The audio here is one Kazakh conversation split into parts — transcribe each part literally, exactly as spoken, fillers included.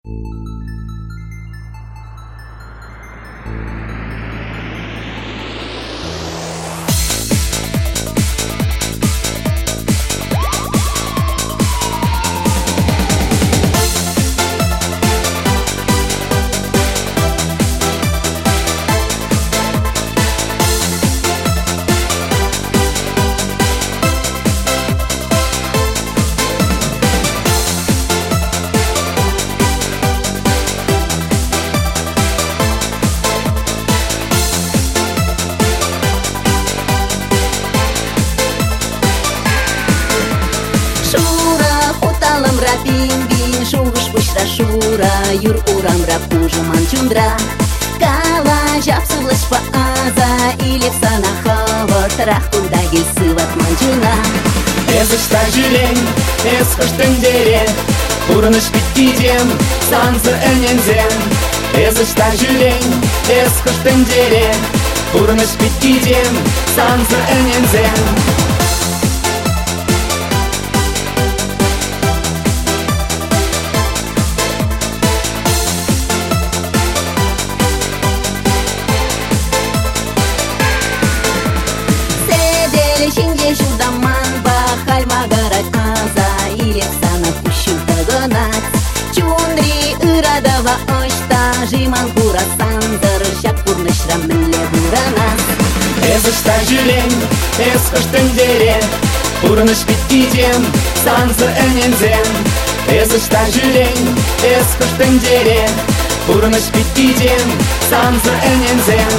Rapimbi, шугыш пышра шура, юр урам рапужа манчундра. Кала жапсывлась по аза, или в санахова, трахтунда гельсыват манчуна. Эзышта жилень, эсхош тендере, урныш питидем, санзы энензен. Эзышта жилень, эсхош тендере, урныш питидем, санзы энензен. Шинге шудаман бахаль магарать аза, или сана пущу догонать. Чундри ырадава очта, жиман кура сандар, шапурны шрамле буранас. Эзышта жилень, эсхош тендере, урныш питидем, санзы энензен. Эзышта жилень, эсхош тендере, урныш питидем, санзы энензен.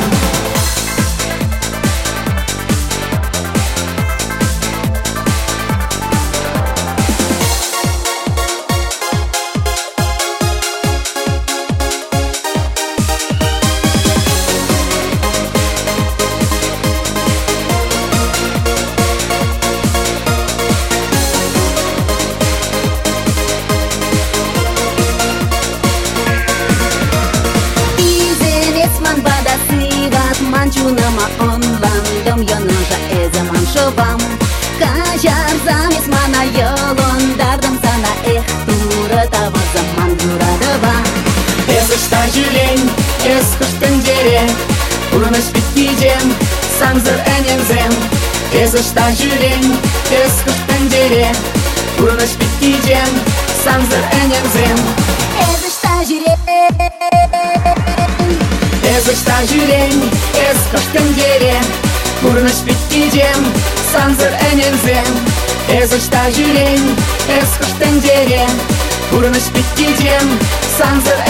Манчунама онлан, дом йоножа эзе маншовам. Кажар замес мана йолон, дардам сана эх тура тава заман дурадава. Эзышта жилень, эсхош тендере, урныш питидем, санзыр энензен. Эзышта жилень, эсхош тендере, урныш питидем, санзыр энензен. Эзышта жилень, Эзышта жилень, эсхош тендере, урныш питидем, санзыр энензен. Эзышта жилень, эсхош тендере, урныш питидем, санзыр